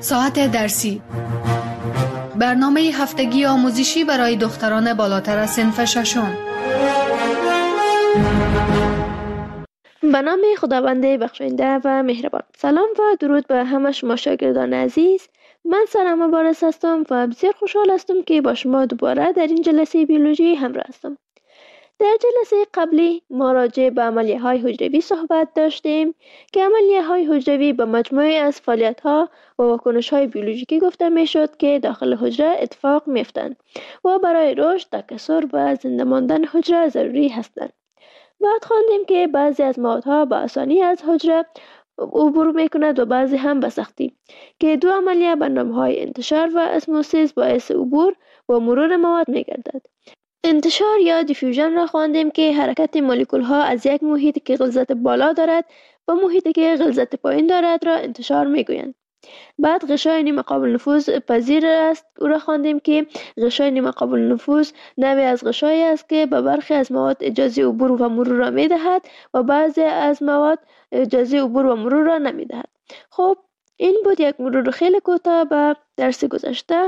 ساعت درسی، برنامه هفتگی آموزشی برای دختران بالاتر از صنف ششم. به نام خداوند بخشنده و مهربان. سلام و درود به همه شما شاگردان عزیز. من سرم مبارز هستم و بسیار خوشحال هستم که با شما دوباره در این جلسه بیولوژی همراه هستم. در جلسه قبلی ما راجع به عملیه های حجروی صحبت داشتیم که عملیه های حجروی به مجموعه از فعالیت ها و واکنش های بیولوژیکی گفته می شد که داخل حجره اتفاق می افتند و برای رشد، تکثر و زنده ماندن حجره ضروری هستند. بعد خواندیم که بعضی از موادها به آسانی از حجره عبور می کند و بعضی هم به سختی، که دو عملیه به نام‌های انتشار و اسموسیس باعث عبور و مرور مواد می گردد. انتشار یا دیفیوژن را خواندیم که حرکت مولکول ها از یک محیطی که غلظت بالا دارد و محیطی که غلظت پایین دارد را انتشار می گویند. بعد غشای نیمه قابل نفوذ پذیر است او را خواندیم که غشای نیمه قابل نفوذ نوعی از غشایی است که به برخی از مواد اجازه عبور و مرور را می دهد و بعضی از مواد اجازه عبور و مرور را نمی دهد. خب این بود یک مرور خیلی کوتاه به درس گذشته.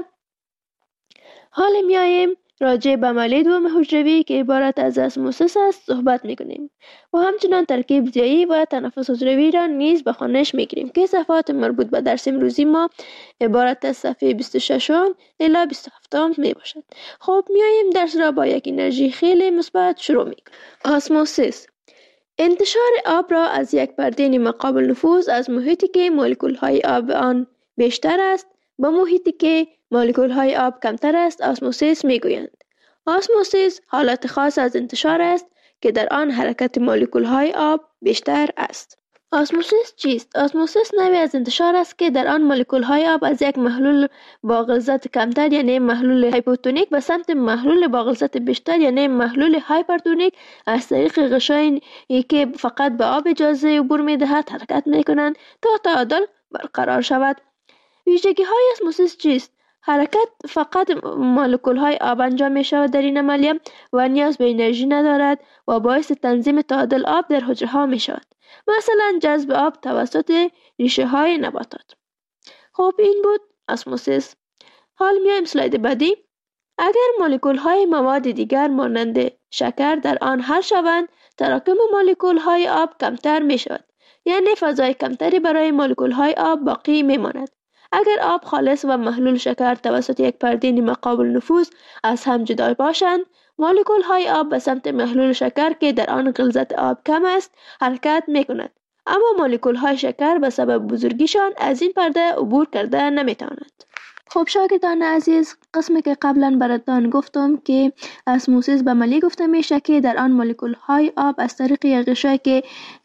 حالا میاییم راجع به عملیه دوم حجروی که عبارت از اسموسیس است صحبت میکنیم و همچنان ترکیب ضیایی و تنفس حجروی را نیز به خوانش میگیریم که صفحات مربوط به درس امروزی ما عبارت از صفحه 26 الی 27 می باشد. خب میاییم درس را با یک انرژی خیلی مثبت شروع میکنیم. اسموسیس، انتشار آب را از یک پرده نیمه قابل نفوذ از محیطی که مولکول های آب آن بیشتر است با محیطی که مولکول های آب کمتر است اسموسیس میگویند. اسموسیس حالت خاص از انتشار است که در آن حرکت مولکول های آب بیشتر است. اسموسیس چیست؟ اسموسیس نوعی از انتشار است که در آن مولکول های آب از یک محلول با غلظت کمتر یعنی محلول هایپوتونیک به سمت محلول با غلظت بیشتر یعنی محلول هایپرتونیک از طریق غشایی که فقط به آب اجازه عبور میدهد حرکت میکنند تا تعادل برقرار شود. ویژگی های اسموسیس چیست؟ حرکت فقط مولکول های آب انجام می شود در این عملیه و نیاز به انرژی ندارد و باعث تنظیم تعادل آب در حجره ها می شود، مثلا جذب آب توسط ریشه های نباتات. خب این بود اسموسیس. حال میایم اسلاید بعدی. اگر مولکول های مواد دیگر مانند شکر در آن حل شوند تراکم مولکول های آب کمتر می شود، یعنی فضای کمتری برای مولکول های آب باقی می ماند. اگر آب خالص و محلول شکر توسط یک پرده نیمه قابل نفوذ از هم جدا باشند مولکول های آب به سمت محلول شکر که در آن غلظت آب کم است حرکت می کند، اما مولکول های شکر به سبب بزرگیشان از این پرده عبور کرده نمی توانند. خب شاگردان عزیز، قسمی که قبلا براتان گفتم که اسموسیس به عملیه گفته میشه که در آن مولکول های آب از طریق یک غشایی که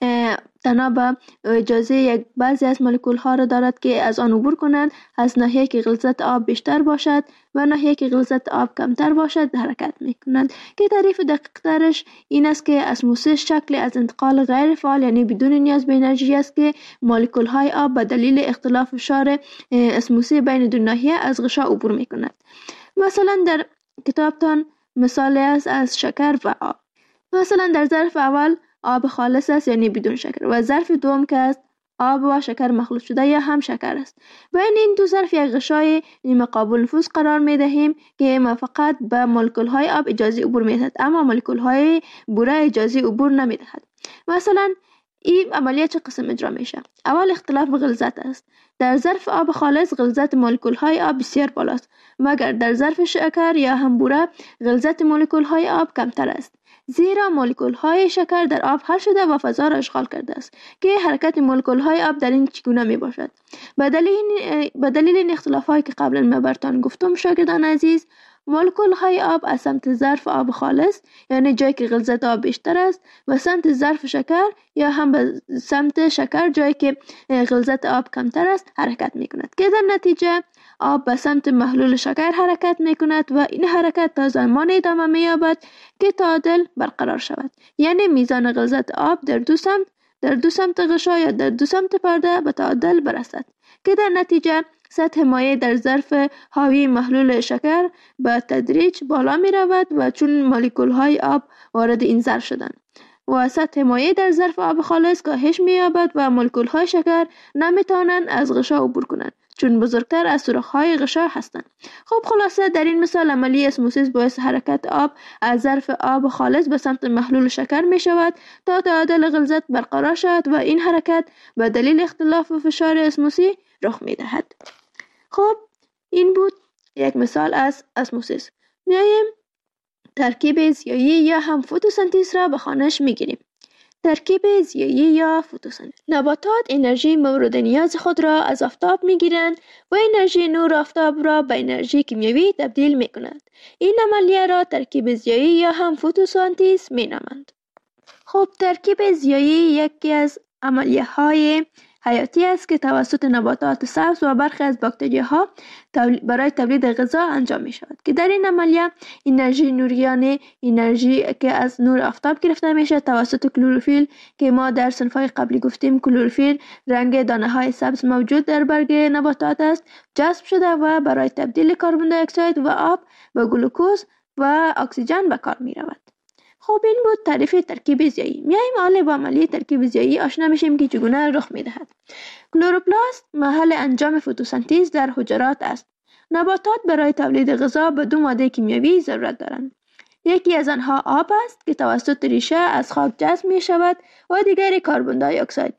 تنها به اجازه یک بعضی از مولکول ها را دارد که از آن عبور کنند از ناحیه که غلظت آب بیشتر باشد و ناحیه که غلظت آب کمتر باشد حرکت می کنند، که تعریف دقیق ترش این است که اسموسیس شکلی از انتقال غیر فعال یعنی بدون نیاز به انرژی است که مولکول های آب به دلیل اختلاف فشار اسموسی بین دو ناحیه از غشا عبور می کند. مثلا در کتابتان مثال است از شکر و آب. مثلا در ظرف اول آب خالص است یعنی بدون شکر و ظرف دوم که است آب و شکر مخلوط شده یا هم شکر است. بین این دو ظرف یک غشای نیمه قابل نفوذ قرار می دهیم که ما فقط به مولکول های آب اجازه عبور می دهد اما مولکول های بوره اجازه عبور نمی دهد. مثلا این عملیه چه قسم اجرا میشه؟ اول اختلاف غلظت است. در ظرف آب خالص غلظت مولکول های آب بسیار بالاست، مگر در ظرف شکر یا هم بوره غلظت مولکول های آب کمتر است، زیرا مولکول های شکر در آب حل شده و فضا را اشغال کرده است. که حرکت مولکول های آب در این چگونه می باشد؟ به دلیل این اختلاف هایی که قبلا من براتان گفتم شاگردان عزیز، مولکول های آب از سمت ظرف آب خالص یعنی جایی که غلظت آب بیشتر است و سمت ظرف شکر یا هم به سمت شکر جایی که غلظت آب کمتر است حرکت می کند، که در نتیجه آب به سمت محلول شکر حرکت می کند و این حرکت تا زمان ادامه می یابد که تعادل برقرار شود، یعنی میزان غلظت آب در دو سمت غشا یا در دو سمت پرده به تعادل برسد، که در نتیجه سطح مایع در ظرف حاوی محلول شکر به تدریج بالا می رود و چون مولکول های آب وارد این ظرف شدند و سطح مایع در ظرف آب خالص کاهش می یابد و مولکول های شکر نمی توانند از غشا عبور کنند چون بزرگتر از سوراخ‌های غشا هستند. خب خلاصه در این مثال عملیه اسموسیس باعث حرکت آب از ظرف آب خالص به سمت محلول شکر می شود تا تعادل غلظت برقرار شود و این حرکت به دلیل اختلاف فشار اسموسی رخ می دهد. خب این بود یک مثال از اسموسیس. میایم ترکیب زیایی یا هم فتوسنتز را به خوانش میگیریم. ترکیب زیایی یا فتوسنتز. نباتات انرژی مورد نیاز خود را از آفتاب میگیرند و انرژی نور آفتاب را به انرژی کیمیایی تبدیل میکنند. این عملیه را ترکیب زیایی یا هم فتوسنتز مینامند. خب ترکیب زیایی یکی از عملیه های حیاتی است که توسط نباتات سبز و برخی از باکتریاها برای تولید غذا انجام می شود که در این عملیه انرژی نوریانی انرژی که از نور آفتاب گرفته می شود توسط کلروفیل که ما در صنفهای قبلی گفتیم کلروفیل رنگ دانه های سبز موجود در برگ نباتات است جذب شده و برای تبدیل کربن دی اکساید و آب به گلوکوز و اکسیژن به کار می رود. خب این بود تعریف ترکیب زیایی. میایم حالا با عملیه ترکیب زیایی آشنا میشیم که چگونه رخ میدهد. کلوروپلاست محل انجام فتوسنتز در حجرات است. نباتات برای تولید غذا به 2 ماده کیمیایی ضرورت دارند. یکی از آنها آب است که توسط ریشه از خاک جذب می شود و دیگری کربن دی اکساید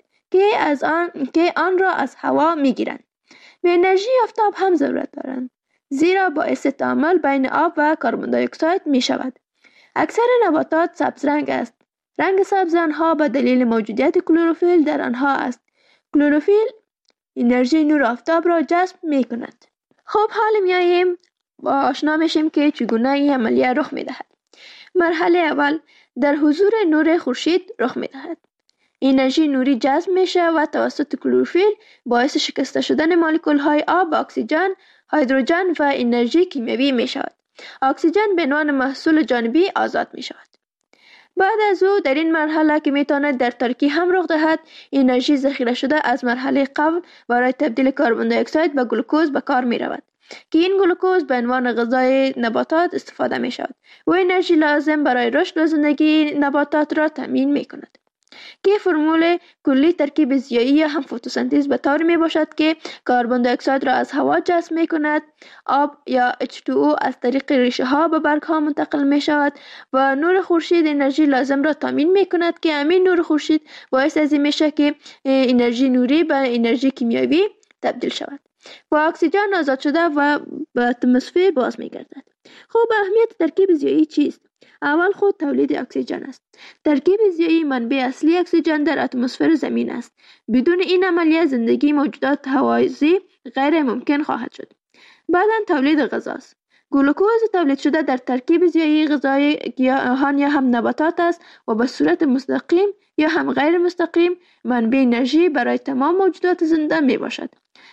که آن را از هوا میگیرند. به انرژی آفتاب هم ضرورت دارند زیرا باعث تعامل بین آب و کربن دی اکساید می شود. اکثر نباتات سبز رنگ است. رنگ سبز آنها به دلیل موجودیت کلروفیل در آنها است. کلروفیل انرژی نور آفتاب را جذب می کند. خب حالا میاییم با آشنا میشیم که چگونه این عملیه رخ می دهد. مرحله اول در حضور نور خورشید رخ می دهد. انرژی نوری جذب میشه و توسط کلروفیل باعث شکسته شدن مولکول های آب به اکسیژن، هیدروژن و انرژی کیمیایی می شود. اکسیژن به عنوان محصول جانبی آزاد می شود. بعد از او در این مرحله که می تواند در تاریکی هم رخ دهد انرژی ذخیره شده از مرحله قبل برای تبدیل کربن دی اکساید به گلوکوز به کار می رود که این گلوکوز به عنوان غذای نباتات استفاده می شود و انرژی لازم برای رشد و زندگی نباتات را تامین می کند. که فرمول کلی ترکیب زیایی یا هم فتوسنتز به طور می باشد که کربن دی اکساید را از هوا جذب می کند، آب یا H2O از طریق ریشه ها به برگ ها منتقل می شود و نور خورشید انرژی لازم را تامین می کند که همین نور خورشید باعث از این می شود که انرژی نوری به انرژی کیمیایی تبدیل شود و اکسیژن آزاد شده و به اتمسفر باز می گردد. خب اهمیت ترکیب زیایی چیست؟ اول خود تولید اکسیژن است. ترکیب زیایی منبع اصلی اکسیژن در اتمسفر زمین است. بدون این عملیه زندگی موجودات هوازی غیر ممکن خواهد شد. بعداً تولید غذا است. گلوکوز تولید شده در ترکیب زیایی غذای گیاهان یا هم نباتات است و به صورت مستقیم یا هم غیر مستقیم منبع انرژی برای تمام موجودات زنده می باشد.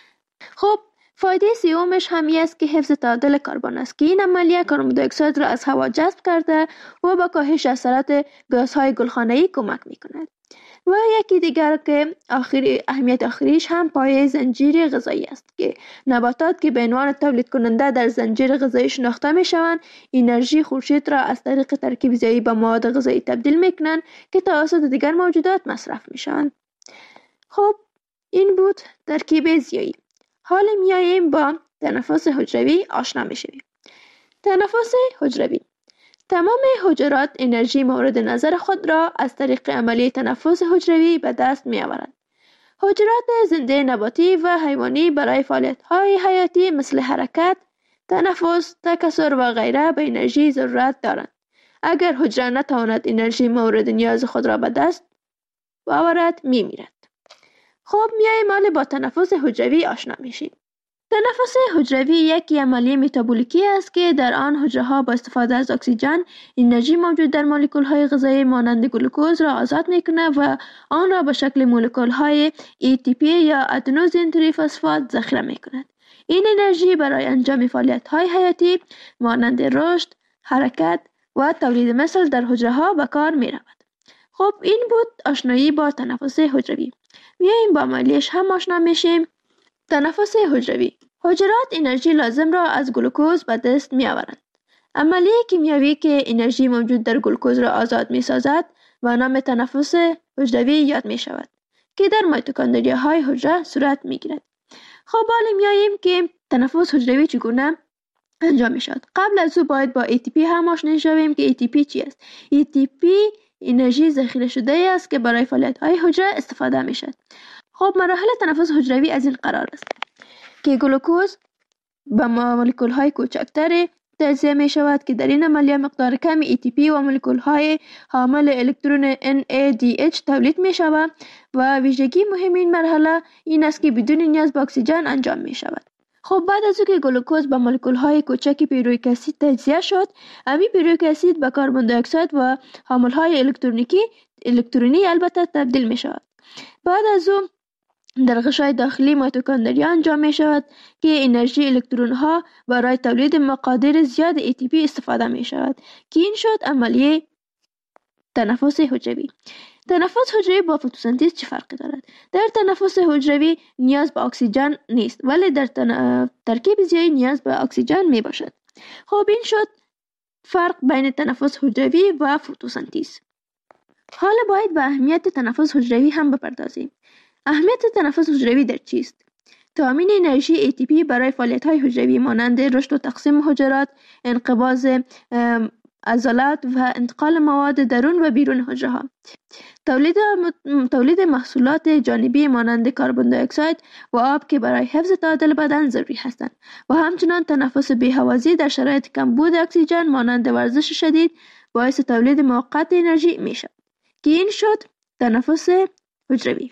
خب فایده سومش همی است که حفظ تعادل کربن است که این عملیه کربن دی اکساید را از هوا جذب کرده و به کاهش اثرات گازهای گلخانه‌ای کمک می‌کند. و یکی دیگر که اهمیت آخریش هم پایه زنجیره غذایی است که نباتات که به عنوان تولید کننده در زنجیره غذایی شناخته می‌شوند انرژی خورشید را از طریق ترکیب زیایی به مواد غذایی تبدیل می‌کنند که توسط دیگر موجودات مصرف می‌شوند. خب این بود ترکیب زیایی. حالا میاییم با تنفس حجروی آشنا میشیم. تنفس حجروی تمام حجرات انرژی مورد نظر خود را از طریق عملیه تنفس حجروی به دست می آورند. حجرات زنده نباتی و حیوانی برای فعالیت‌های حیاتی مثل حرکت، تنفس، تکثر و غیره به انرژی ضرورت دارند. اگر حجره نتواند انرژی مورد نیاز خود را به دست آورد میمیرد. خب میاییم حالا با تنفس حجروی آشنا میشیم. تنفس حجروی یک عملیه متابولیکی است که در آن حجره ها با استفاده از اکسیژن انرژی موجود در مولکول های غذایی مانند گلوکوز را آزاد میکنه و آن را به شکل مولکول های ATP یا ادنوزین تریفسفات ذخیره میکند. این انرژی برای انجام فعالیت های حیاتی مانند رشد، حرکت و تولید مثل در حجره ها به کار می رود. خب این بود آشنایی با تنفس حجروی. میاییم با عملیش هم آشنا میشیم. تنفس حجروی حجرات انرژی لازم را از گلوکوز به دست می آورند. عملیه کیمیایی که انرژی موجود در گلوکوز را آزاد می سازد و نام تنفس حجروی یاد می شود که در میتوکندریاهای حجره صورت می گیرد. خب حالا میاییم که تنفس حجروی چگونه انجام میشود. قبل از او باید با ATP هم آشنا شویم که ATP چی است. ATP انرژی ذخیره شده است که برای فعالیت‌های حجره استفاده میشد. خب مراحل تنفس حجروی از این قرار است که گلوکوز به مولکول‌های کوچکتر تجزیه می شود که در این عملیه مقدار کمی ATP و مولکول‌های حامل الکترون NADH تولید می شود و ویژگی مهم این مرحله این است که بدون نیاز به اکسیژن انجام می شود. خب بعد از اینکه گلوکوز به مولکول‌های کوچک پیرویک اسید تجزیه شد، همین پیرویک اسید به کربن دی اکساید و حامل‌های الکترونی البته تبدیل می شود. بعد از اون در غشای داخلی میتوکندریا انجام می شود که انرژی الکترون ها برای تولید مقادیر زیاد ATP استفاده می شود که این شد عملیه تنفس حجروی. تنفس حجروی با فتوسنتز چه فرقی دارد؟ در تنفس حجروی نیاز به اکسیژن نیست ولی در ترکیب زیایی نیاز به اکسیژن می باشد. خب این شد فرق بین تنفس حجروی و فتوسنتز. حالا باید به اهمیت تنفس حجروی هم بپردازیم. اهمیت تنفس حجروی در چیست؟ تامین انرژی ATP برای فعالیت‌های حجروی مانند رشد و تقسیم حجرات، انقباض عضلات و انتقال مواد درون و بیرون حجره ها. تولید محصولات جانبی مانند کربن دی اکساید و آب که برای حفظ تعادل بدن ضروری هستند و همچنان تنفس بی‌هوازی در شرایط کمبود اکسیژن مانند ورزش شدید باعث تولید موقت انرژی میشد که این شد تنفس حجروی.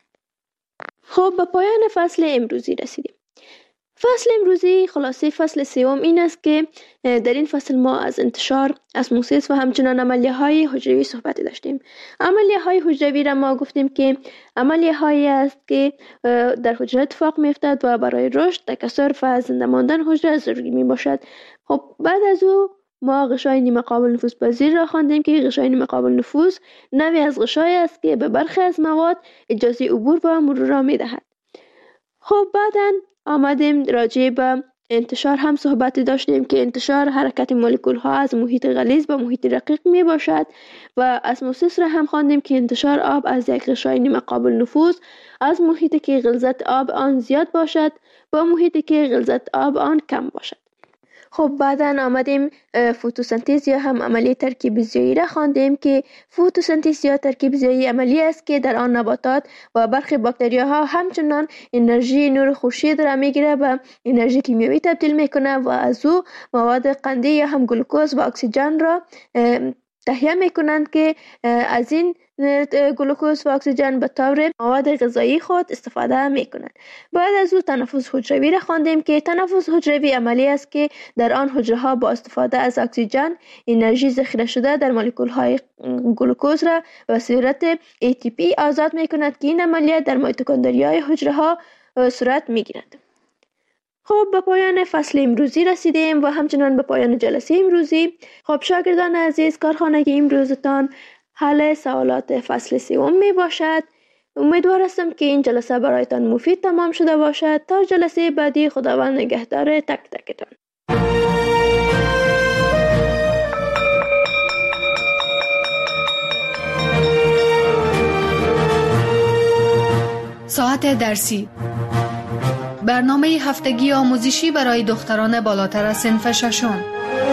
خب به پایان فصل امروزی رسیدیم. فصل امروزی خلاصه فصل سوم این است که در این فصل ما از انتشار، اسموسیس و همچنان عملیه های حجروی صحبت داشتیم. عملیه های حجروی را ما گفتیم که عملیه هایی است که در حجره اتفاق می افتد و برای رشد، تکثر و زنده ماندن حجره ضروری می باشد. خب بعد از او ما غشای نیمه قابل نفوذ پذیر را خواندیم که غشای نیمه قابل نفوذ نوعی از غشای است که به برخی از مواد اجازه عبور و مرور را می دهد. خب بعداً آمدیم راجع به انتشار هم صحبت داشتیم که انتشار حرکت مولکول ها از محیط غلیظ به محیط رقیق می باشد و اسموسیس را هم خواندیم که انتشار آب از یک غشای نیمه قابل نفوذ از محیطی که غلظت آب آن زیاد باشد با محیطی که غلظت آب آن کم باشد. خب بعداً آمدیم فتوسنتز یا هم عملیه ترکیب زیایی را خواندیم که فتوسنتز یا ترکیب زیایی عملی است که در آن نباتات و برخی باکتریاها همچنان انرژی نور خورشید را میگیره و انرژی کیمیایی تبدیل میکنه و از او مواد قندی یا هم گلوکوز و اکسیژن را تهیه میکنند که از این گلوکوز و اکسیژن به طور مواد غذایی خود استفاده میکنند. بعد از او تنفس حجروی را خواندیم که تنفس حجروی عملی است که در آن حجره ها با استفاده از اکسیژن انرژی ذخیره شده در مولکول های گلوکوز را به صورت ATP آزاد میکند که این عملیات در میتوکندریای حجره ها صورت میگیرد. خب به پایان فصل امروزی رسیدیم و همچنان به پایان جلسه امروزی. خب شاگردان عزیز، کارخانه امروزتان حل سوالات فصل سوم می باشد. امیدوار هستم که این جلسه برایتان مفید تمام شده باشد. تا جلسه بعدی، خداوند نگهدار تک تکتان. ساعت درسی، برنامه هفتگی آموزشی برای دختران بالاتر از صنف ششم.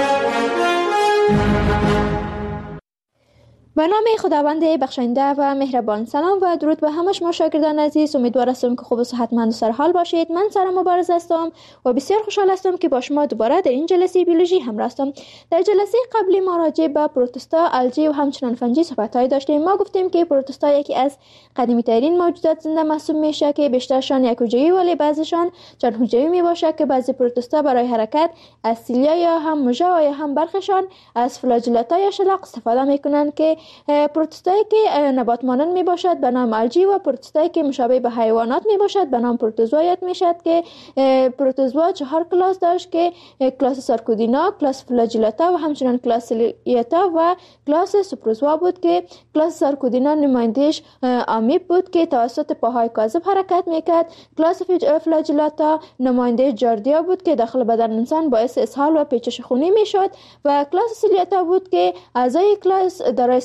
به نام خداوند بخشنده و مهربان. سلام و درود به همه شما شاگردان عزیز. امیدوار هستم که خوب و صحتمند و سرحال باشید. من سارا مبارز هستم و بسیار خوشحال هستم که با شما دوباره در این جلسه بیولوژی همراه هستم. در جلسه قبلی ما راجع به پروتوستا، الژی و همچنان فنجی صحبت‌های داشتیم. ما گفتیم که پروتوستا یکی از قدیمی ترین موجودات زنده محسوب میشه که بیشترشان یک حجروی ولی بعضیشان چند حجروی میباشه که بعضی پروتوستا برای حرکت از سیلیا یا هم موژه و یا هم برخشان از فلاجلتا یا شلاق استفاده میکنن که پروتوستایی که نبات مانند می باشد به نام الژی و پروتوستایی که مشابه به حیوانات می باشد به نام پروتوزوا یاد می شد که پروتوزوا 4 کلاس داشت که کلاس سارکودینا، کلاس فلاجلتا و همچنان کلاس سیلیتا و کلاس سوپروزوا بود که کلاس سارکودینا نمایندش آمیب بود که توسط پاهای کاذب حرکت میکرد. کلاس فلاجلتا نماینده جاردیا بود که داخل بدن انسان باعث اسهال و پیچش خونی میشد و کلاس سیلیتا بود که اعضای کلاس دارای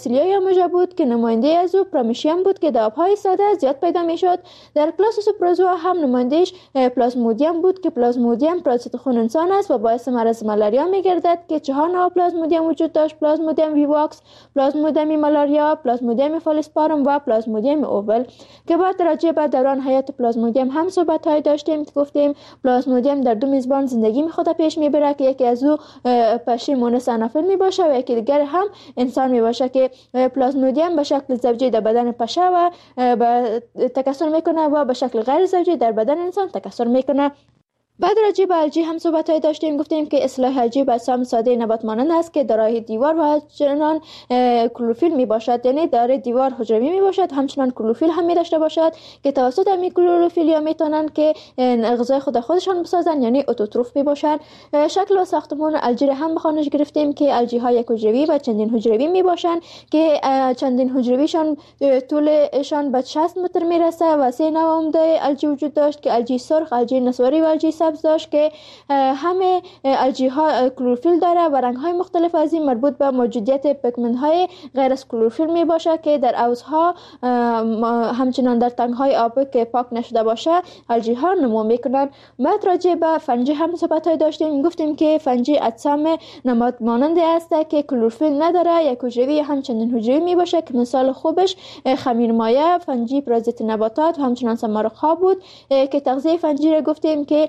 باسیلیا موژه بود که نماینده از او پرامشیم بود که در آبهای ساده زیاد پیدا میشد. در کلاس سوپروزوا هم نمایندهش پلازمودیم بود که پلازمودیم پرازیت خون انسان است و باعث مرض مالاریا میگردد که 4 نوع پلازمودیم وجود داشت: پلازمودیم ویواکس، پلازمودیم مالاریا، پلازمودیم فالسپارم و پلازمودیم اوول که بعد راجع به دوران حیات پلازمودیم هم صحبت‌های داشتیم که گفتیم پلازمودیم در دو میزبان زندگی خود پیش میبره که یکی از او پشه مونس انافیل میباشه و یکی دیگر هم انسان میباشه که پلازمودیم به شکل زوجی در بدن پشه و تکثر میکنه و به شکل غیر زوجی در بدن انسان تکثر میکنه. بعد راجع به الژی هم صحبت‌های داشتیم، گفتیم که اصطلاح الژی به اجسام ساده نبات مانند است که دارای دیوار و همچنان کلروفیل می باشد، یعنی دارای دیوار حجروی می باشد همچنان کلروفیل هم می داشته باشد که توسط همین کلروفیلیا میتونن که غذای خودشان بسازن، یعنی اتوتروف می باشند. شکل و ساختمان الژی هم بخوانش گرفتیم که الژی ها یک حجروی و چندین حجروی می باشند که چندین حجرویشان طولشان به 60 متر میرسه و 3 نوع عمده الژی وجود داشت که الژی سرخ، الژی نسواری و الژی داشت که همه الژی ها کلروفیل داره و رنگ های مختلف از این مربوط به موجودیت پیگمنت های غیر از کلروفیل می باشه که در حوضها همچنان در تنگ های آبی که پاک نشده باشه الژی ها نمو میکنن. بعد راجع به فنجی هم صحبت های داشتیم، گفتیم که فنجی اجسام نبات ماننده است که کلروفیل نداره، یک حجروی همچنین حجروی می باشه که مثال خوبش خمیرمایه، فنجی پرازیت نباتات و همچنان سمارق ها بود که تغذیه فنجی را گفتیم که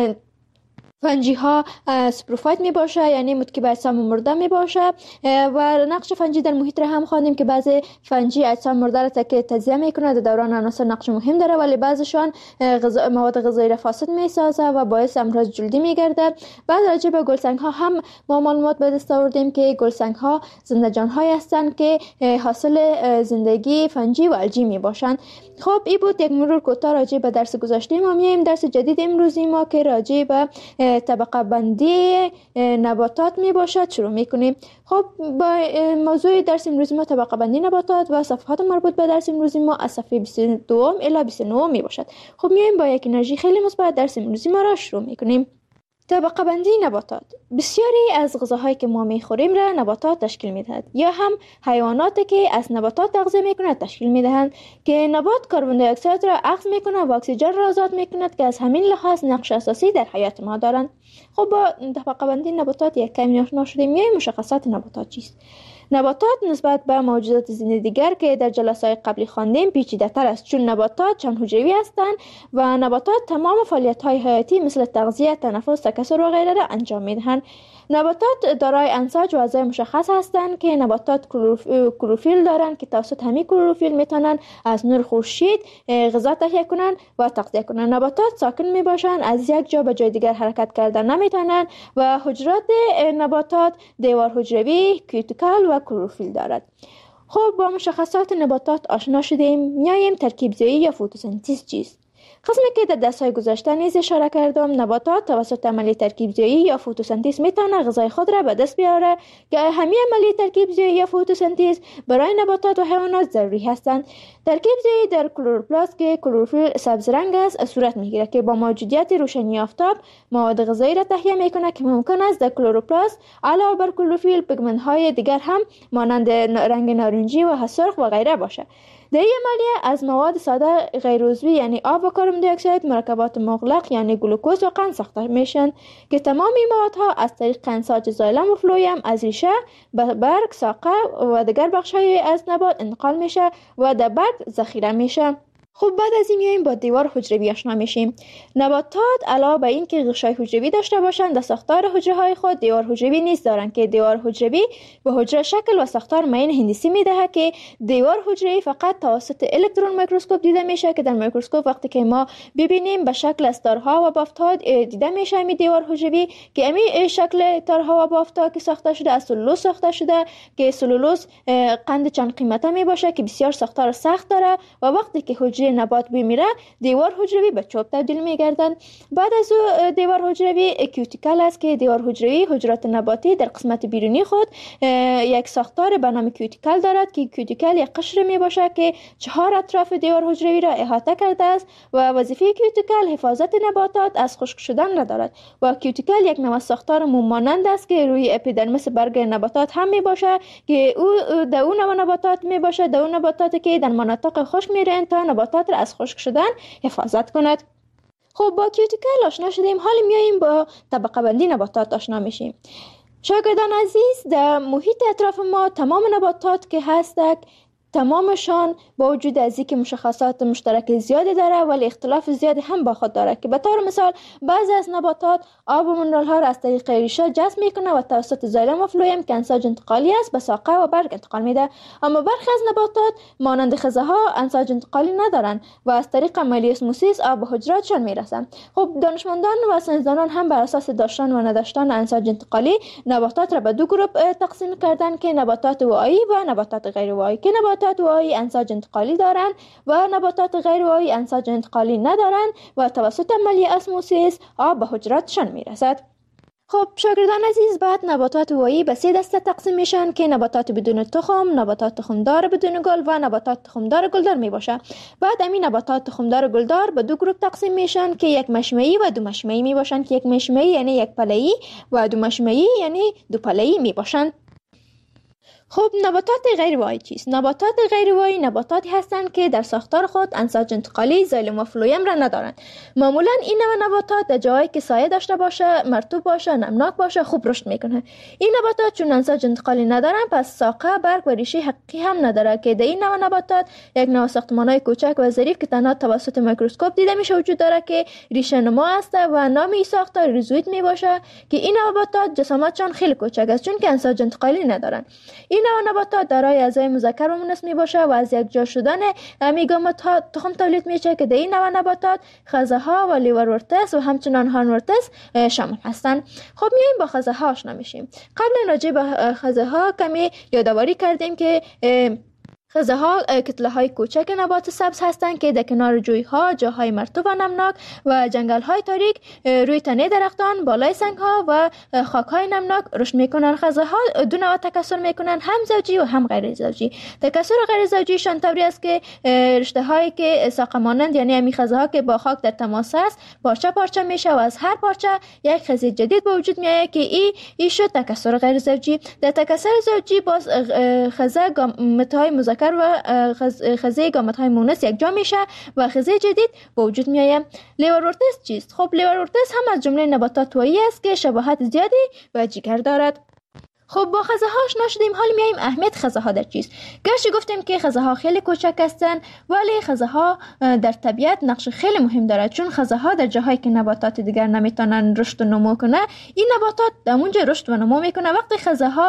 فنجی ها سپروفایت می باشه، یعنی متکی به اجسام مرده می باشه و نقش فنجی در محیط را هم خواندیم که بعضی فنجی اجسام مرده را که تجزیه میکنه در دوران عناصر نقش مهم داره، ولی بعضیشان مواد غذایی را فاسد می سازه و باعث امراض جلدی می گرده. بعد راجع به گلسنگ ها هم ما معلومات به دست آوردیم که گلسنگ ها زنده جان های هستند که حاصل زندگی فنجی و الژی می باشند. خب این بود یک مرور کوتاه راجع به درس گذشته. ما میایم درس جدید امروزی ما که راجع به طبقه بندی نباتات می باشد شروع می کنیم. خب با موضوع درس امروزی ما طبقه بندی نباتات و صفحات مربوط به درس امروزی ما از صفحه 22 الی 29 می باشد. خب میایم با یک انرژی خیلی مثبت درس امروزی ما را شروع می کنیم. طبقه بندی نباتات. بسیاری از غذاهایی که ما میخوریم را نباتات تشکیل میدهد یا هم حیواناتی که از نباتات تغذیه میکنند تشکیل میدهند که نبات کربن دی اکساید را اخذ میکنه و اکسیژن را آزاد میکند که از همین لحاظ نقش اساسی در حیات ما دارند. خب با طبقه بندی نباتات یک کمی آشنا شدیم. میایم مشخصات نباتات چیست؟ نباتات نسبت به موجودات زنده دیگر که در جلسات قبلی خواندیم پیچیده‌تر است، چون نباتات چند حجروی هستند و نباتات تمام فعالیت‌های حیاتی مثل تغذیه، تنفس، تکثر و غیره را انجام می‌دهند. نباتات دارای انساج و اعضای مشخص هستند که نباتات کلروفیل دارند که توسط همین کلروفیل میتونن از نور خورشید غذا تهیه کنند و تغذیه کنند. نباتات ساکن میباشند، از یک جا به جای دیگر حرکت کردن نمیتونند و حجرات نباتات دیوار حجروی، کیوتیکل و کلروفیل دارد. خب با مشخصات نباتات آشنا شدیم. میایم ترکیب زایی یا فتوسنتز چیست؟ قسمی که در درس‌های گذشته نیز اشاره کردم، نباتات توسط عملیه ترکیب زایی یا فتوسنتز میتونه غذای خود را به دست بیاره که همین عملیه ترکیب زایی یا فتوسنتز برای نباتات و حیوانات ضروری هستند. ترکیب زایی در کلروپلاست که کلروفیل سبز رنگ است صورت میگیره که با موجودیت روشنی آفتاب مواد غذایی را تهیه میکنه که ممکن است در کلروپلاست علاوه بر کلروفیل پیگمنت های دیگر هم مانند رنگ نارنجی و سرخ و غیره باشه. در این عملیه از مواد ساده غیر عضوی یعنی آب و کربن دی اکساید مرکبات مغلق یعنی گلوکوز و قند ساخته میشن که تمام این موادها از طریق قندساج زایلم و فلویم از ریشه به برگ، ساقه و دیگر بخش‌های از نبات انتقال میشه و در برگ ذخیره میشه. خب بعد از این میایم با دیوار حجروی آشنا میشیم. نباتات علاوه بر این که غشای حجروی داشته باشند در ساختار حجره های خود دیوار حجروی نیز دارند که دیوار حجروی به حجره شکل و ساختار معین هندسی میدهد که دیوار حجروی فقط توسط الکترون میکروسکوپ دیده میشه که در میکروسکوپ وقتی که ما ببینیم به شکل از تارها و بافت‌ها دیده میشه می دیوار حجروی که امی شکل تارها و بافت‌ها که ساخته شده از سلولوز ساخته شده که سلولوز قند چند قیمته می باشه که بسیار ساختار سخت داره و وقتی که حجره زیر نبات بمیره دیوار حجروی به چوب تبدیل می‌گردند. بعد از او دیوار حجروی کیوتیکل است که دیوار حجروی حجرات نباتی در قسمت بیرونی خود یک ساختار به نام کیوتیکل دارد که کیوتیکل یک قشر میباشد که 4 اطراف دیوار حجروی را احاطه کرده است و وظیفه کیوتیکل حفاظت نباتات از خشک شدن را دارد و کیوتیکل یک نوع ساختار موم مانند است که روی اپیدرمیس برگ نباتات هم میباشد که در اون نوع نباتات میباشد، در اون نباتاتی که در مناطق خشک میرند تا نباتات را از خشک شدن حفاظت کند. خب با کیوتیکل آشنا شدیم، حالا میاییم با طبقه بندی نباتات آشنا میشیم. شاگردان عزیز، در محیط اطراف ما تمام نباتات که هستند تمامشان با وجود از اینکه مشخصات مشترک زیادی داره ولی اختلاف زیادی هم با خود داره که به طور مثال بعضی از نباتات آب و منرال ها را از طریق ریشه جذب میکنه و توسط زایلم و فلویم که انساج انتقالی است به ساقه و برگ انتقال میده، اما برخی از نباتات مانند خزه ها انساج انتقالی ندارن و از طریق عملیه اسموسیس آب به حجراتشان میرسن. خب دانشمندان و ساینسدانان هم بر اساس داشتن و نداشتن انساج انتقالی نباتات را به دو گروه تقسیم کردن که نباتات واعی و نباتات غیر واعی، که نباتات واعی انساج انتقالی دارند و نباتات غیر واعی انساج انتقالی ندارند و توسط عملیه اسموسیس آب به حجراتشان میرسد. خب شاگردان عزیز، بعد نباتات واعی به 3 دسته تقسیم میشن که نباتات بدون تخم، نباتات تخمدار بدون گل و نباتات تخمدار گلدار میباشه. بعد همین نباتات تخمدار گلدار به 2 گروه تقسیم میشن که یک مشمعی و 2 مشمعی میباشن که یک مشمعی یعنی یک پله‌ای و 2 مشمعی یعنی 2 پله‌ای میباشن. خب نباتات غیر واعی چیست؟ نباتات غیر واعی نباتاتی هستند که در ساختار خود انساج انتقالی زایلم و فلویم را ندارند. معمولا این نوع نباتات در جایی که سایه داشته باشه، مرطوب باشه، نمناک باشه خوب رشد میکنه. این نباتات چون انساج انتقالی ندارن پس ساقه، برگ و ریشه حقیقی هم نداره که در این نوع نباتات یک نوع ساختمان‌های کوچک و ظریف که تنها توسط میکروسکوپ دیده میشه وجود داره که ریشه نما است و نام این ساختار ریزوید میباشه که این نباتات جسامتشان خیلی کوچک است چون که انساج انتقالی ندارن. این نوع نباتات دارای اعضای مذکر و مؤنث میباشه و از یک جا شدن میگامات ها تخم تولید میشه که در این نوع نباتات خزه ها و لیورورتس و همچنان هارنورتس شامل هستند. خب میایم با خزه ها آشنا میشیم. قبل راجع به خزه ها کمی یادآوری کردیم که خزه ها کتله های کوچک نبات سبز هستند که در کنار جوی ها، جاهای مرطوب و نمناک و جنگل های تاریک روی تنه درختان، بالای سنگ ها و خاک های نمناک رشد میکنن. خزه ها 2 نوع تکثر میکنن، هم زوجی و هم غیر زوجی. تکثر غیر زوجی شان طوری است که رشته هایی که ساقه مانند یعنی همین خزه ها که با خاک در تماس است پارچه پارچه میشه و از هر پارچه یک خزه جدید به وجود میاد که این شد تکثر غیر زوجی. در تکثر زوجی باز خزه گامت های مذکر و خزه گامت های مؤنث یک جا میشه و خزه جدید به وجود میآید. لیورورتس چیست؟ خب لیورورتس هم از جمله نباتات واعی است که شباهت زیادی به جگر دارد. خب با خزه ها آشنا شدیم، حال میایم اهمیت خزه ها در چیست. گرچه گفتیم که خزه ها خیلی کوچک هستند ولی خزه ها در طبیعت نقش خیلی مهم دارد، چون خزه ها در جاهایی که نباتات دیگر نمیتونن رشد و نمو کنه این نباتات در اونجا رشد و نمو میکنه. وقتی خزه ها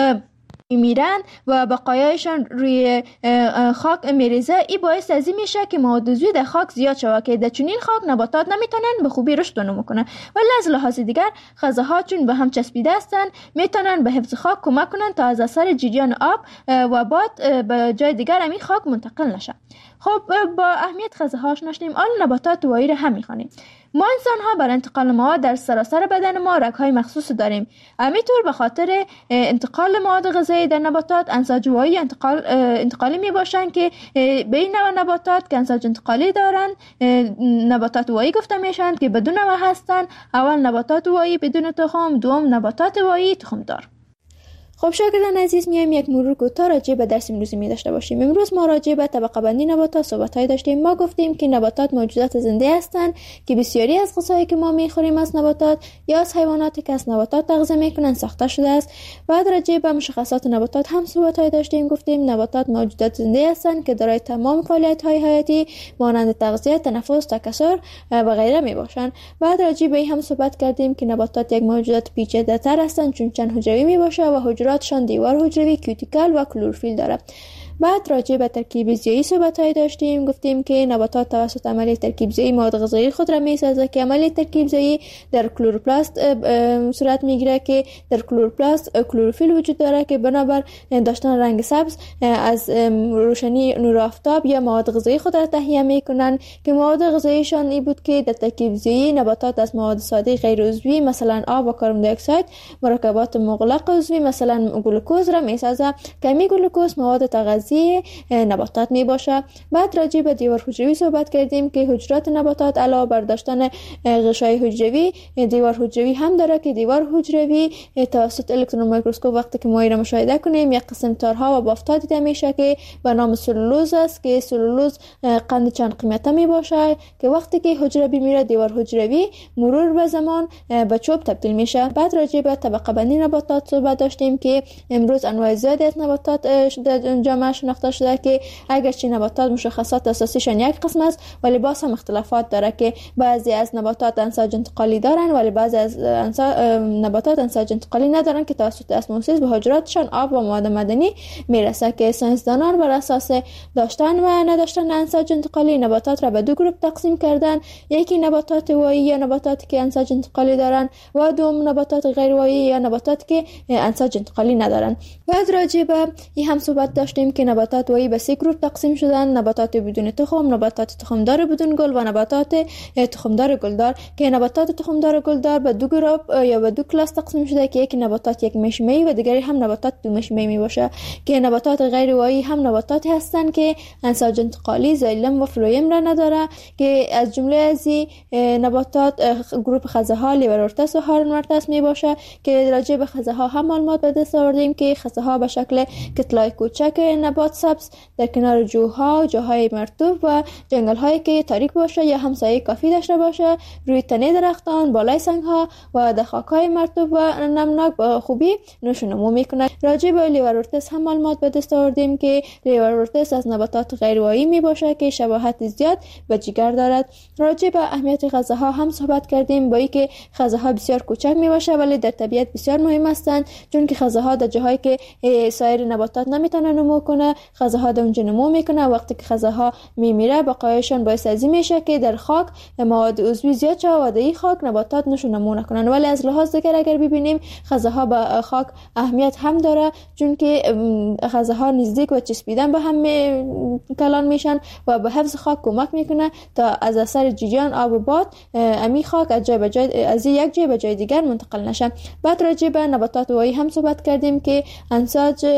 میرن و بقایایشان روی خاک میریزه این باعث از این میشه که مواد عضوی در خاک زیاد شود که در چنین خاک نباتات نمیتونن به خوبی رشد و نمو کنن. ولی از لحاظ دیگر خزه ها چون به هم چسبیده هستن میتونن به حفظ خاک کمک کنن تا از اثر جریان آب و باد به جای دیگر همین خاک منتقل نشه. خب با اهمیت خزه ها آشنا شدیم، آن نباتات واعی را هم میخوانیم. ما انسان ها بر انتقال مواد در سراسر بدن ما رگ های مخصوص داریم. همینطور به خاطر انتقال مواد غذایی در نباتات انساج واعی انتقالی می باشند که به این نوع نباتات که انساج انتقالی دارند نباتات واعی گفته میشن که بدون نوع هستند. اول نباتات واعی بدون تخم، دوم نباتات واعی تخم دار. خب شاگردان عزیز، میایم یک مرور کوتاه راجع به درس امروزی می داشته باشیم. امروز ما راجع به طبقه بندی نباتات صحبت‌های داشتیم. ما گفتیم که نباتات موجودات زنده هستند که بسیاری از غذایی که ما میخوریم از نباتات یا از حیواناتی که از نباتات تغذیه میکنن ساخته شده است. بعد راجع به مشخصات نباتات هم صحبت‌های داشتیم. گفتیم نباتات موجودات زنده هستند که دارای تمام فعالیت‌های حیاتی مانند تغذیه، تنفس، تکثر و غیره میباشند. بعد راجع به این هم صحبت کردیم که نباتات یک موجودات پیچیده‌تر هستند چون چند حجروی میباشه و حجراتشان دیوار حجروی، کیوتیکل و کلروفیل داره. بعد راجع به ترکیب زیایی صحبت‌های داشتیم. گفتیم که نباتات توسط عملیه ترکیب زیایی مواد غذایی خود را می‌سازد که عملیه ترکیب زیایی در کلروپلاست صورت می‌گیرد که در کلروپلاست کلروفیل وجود داره که بنابر داشتن رنگ سبز از روشنی نور آفتاب یا مواد غذایی خود را تهیه می‌کنند که مواد غذاییشان این بود که در ترکیب زیایی نباتات از مواد ساده غیر عضوی مثلا آب و کربن دی اکساید مرکبات مغلق عضوی مثلا گلوکوز را می‌سازد که می گلوکوز مواد تغذیه نباتات می باشه. بعد راجع به دیوار حجروی صحبت کردیم که حجرات نباتات علاوه بر داشتن غشای حجروی دیوار حجروی هم داره که دیوار حجروی توسط الکترون میکروسکوپ وقتی که ما را مشاهده کنیم یک قسم تارها و بافت‌ها دیده میشه که به نام سلولوز است که سلولوز قند چند قیمته می باشه که وقتی که حجره میره دیوار حجروی مرور به زمان به چوب تبدیل میشه. بعد راجع به طبقه بندی نباتات صحبت داشتیم که امروز انواع زیادی از نباتات در جامعه شناخته شده که اگرچه نباتات مشخصات اساسیشان یک قسم است ولی باز هم اختلافات داره که بعضی از نباتات انساج انتقالی دارن ولی بعضی از نباتات انساج انتقالی ندارن که توسط اسموزیس به حجراتشان آب و مواد معدنی میرسه که ساینسدانان بر اساس داشتن و نداشتن انساج انتقالی نباتات را به دو گروه تقسیم کردن. یکی نباتات وایی یا نباتاتی که انساج انتقالی دارن و دوم نباتات غیر وایی یا نباتاتی که انساج انتقالی ندارن. بعد راجع به این هم صحبت داشتیم که نباتات وایی به 3 گروه تقسیم شدن: نباتات بدون تخم، نباتات تخمدار بدون گل و نباتات تخمدار گلدار که نباتات تخمدار گلدار به 2 گروه یا به 2 کلاس تقسیم شده که یکی نباتات یک میشمه‌ای و دیگری هم نباتات دو میشمه‌ای می باشه که نباتات غیر وایی هم نباتاتی هستند که انساج انتقالی زایلم و فلویم را نداره که از جمله از نباتات گروه خزه‌ها لیورورتس و هارنورتس می باشه که راجع به خزه‌ها هم معلومات به دست آوردیم که خزه‌ها به شکل کتلای کوچک نبات سبز در کنار جوها، جاهای مرطوب و جنگل‌هایی که تاریک باشه یا همسایه کافی داشته باشه روی تنه درختان، بالای سنگ‌ها و در خاک‌های مرطوب و نمناک با خوبی نشو نمو می‌کنه. راجع به لیورورتس هم معلومات به دست آوردیم که لیورورتس از نباتات غیر وایی می باشه که شباهت زیاد به جگر دارد. راجع به اهمیت خزه‌ها هم صحبت کردیم با اینکه خزه‌ها بسیار کوچک می باشه ولی در طبیعت بسیار مهم هستند چون که خزه‌ها در جاهایی که سایر نباتات نمیتونه نمو کنه خزه‌ها در اونجا نمو میکنه. وقتی که خزه‌ها میمیره بقایاشون باعث از این میشه که در خاک مواد عضوی زیاد شه و در این خاک نباتات نشو نمو نکنن. ولی از لحاظ دیگر اگر ببینیم خزه‌ها به خاک اهمیت هم داره چون که خزه‌ها نزدیک و چسبیدن به هم کلان میشن و به حفظ خاک کمک میکنه تا از اثر جریان آب و باد امی خاک از یک جای به جای دیگر منتقل نشه. بعد راجع به نباتات وایی هم صحبت کردیم که انساج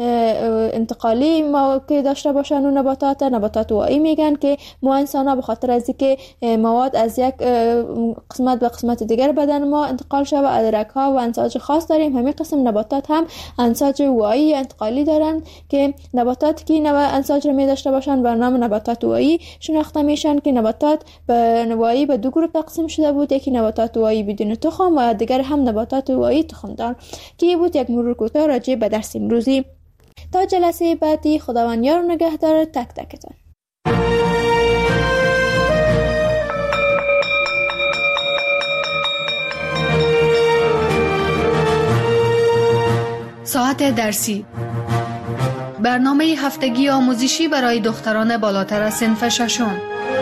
انتقالی ما که داشته باشن و نباتات وایی میگن که ما انسان‌ها به خاطر از اینکه مواد از یک قسمت به قسمت دیگر بدن ما انتقال شده و ادرک‌ها و انساج خاص داریم. همین قسم نباتات هم انساج وایی انتقالی دارن که نباتاتی که انساج رو می داشته باشن به نام نباتات وایی شناخته میشن که نباتات به وایی به 2 گروه تقسیم شده بود: یکی نباتات وایی بدون تخم و دیگر هم نباتات وایی تخمدار. که بود یک مرور کوتاه راجع به درس امروزی. تا جلسه بعدی خداوند یار و نگهدار تک تکتان. ساعت درسی، برنامه هفتگی آموزشی برای دختران بالاتر از صنف ششم.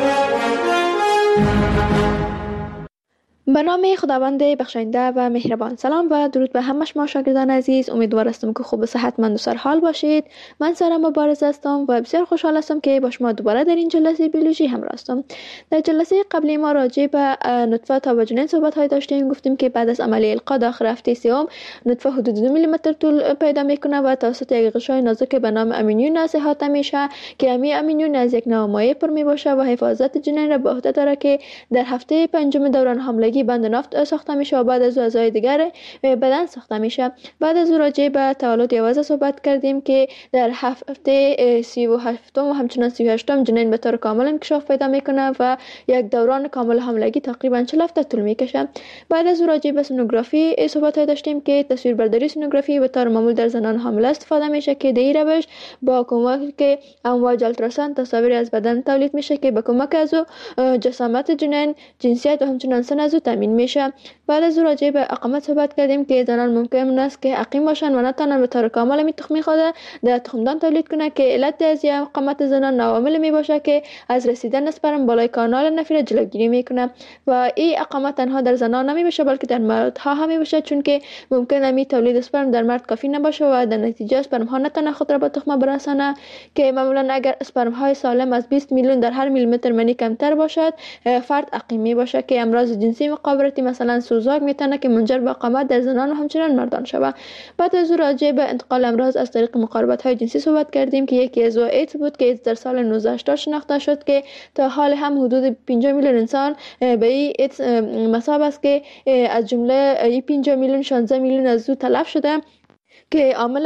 به نام خداوند بخشاینده و مهربان. سلام و درود به همه شما شاگردان عزیز. امیدوار هستم که خوب و صحتمند و سرحال باشید. من سارا مبارز هستم و بسیار خوشحال هستم که با شما دوباره در این جلسه بیولوژی همراه هستم. در جلسه قبلی ما راجع به نطفه تا وجنین صحبت های داشتیم. گفتیم که بعد از عملیه القا داخل هفته سوم نطفه حدود 2 میلیمتر طول پیدا میکنه و توسط یک غشای نازک به نام امینیون احاطه میشه که امینیون از یک نوع مایع پر می باشه و حفاظت جنین را به عهده داره که در هفته 5 دوران حاملگی بند نفت ساخته میشه و بعد از اعضای دیگر بدن ساخته میشه. بعد از راجع به تولد یوازه صحبت کردیم که در هفته 37 و همچنان 38 جنین به طور کامل انکشاف پیدا میکنه و یک دوران کامل حاملگی تقریبا 40 هفته طول میکشه. بعد از راجع به سونوگرافی صحبت داشتیم که تصویربرداری سونوگرافی به طور معمول در زنان حامله استفاده میشه که در این روش با کمک امواج التراساند تصاویر از بدن تولید میشه که به کمک از جسامت جنین، جنسیت و همچنان سن از تامین میشه. بعد از راجع به اقامت صحبت کردیم که زنان ممکن است که عقیم باشن و نتونن به طور کامل می تخمی خود در تخمدان تولید کنه که علت از اقامت زنان عوامل می باشه که از رسیدن اسپرم بالای کانال نفیر جلوگیری میکنه و این اقامت تنها در زنان نمی باشه بلکه در مردها هم می باشه، چون که ممکنه می تولید اسپرم در مرد کافی نباشه و در نتیجه اسپرم ها نتونه خود را به تخم برسانه که معمولا اگر اسپرم های سالم از 20 میلیون در هر میلیمتر منی کمتر باشد فرد عقیم می باشه که امراض جنسی مقابلتی مثلا سوزاک میتونه که منجر به اقامت در زنان و همچنین مردان شود. بعد از راجع به انتقال امراض از طریق مقاربت های جنسی صحبت کردیم که یکی از ایدز بود که ایدز در سال 1980 شناخته شد که تا حال هم حدود 5 میلیون انسان به این ایدز مصاب است که از جمله 5 میلیون 16 میلیون از او تلف شده که عامل